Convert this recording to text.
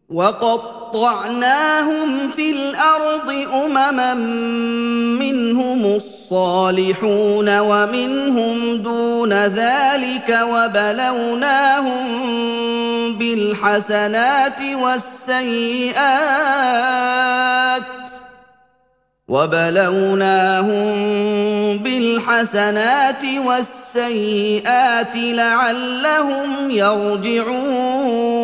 وَقَطَّعْنَاهُمْ فِي الْأَرْضِ أُمَمًا مِّنْهُمُ الصَّالِحُونَ وَمِنْهُمْ دُونَ ذَٰلِكَ وَبَلَوْنَاهُم بِالْحَسَنَاتِ وَالسَّيِّئَاتِ لَعَلَّهُمْ يَرْجِعُونَ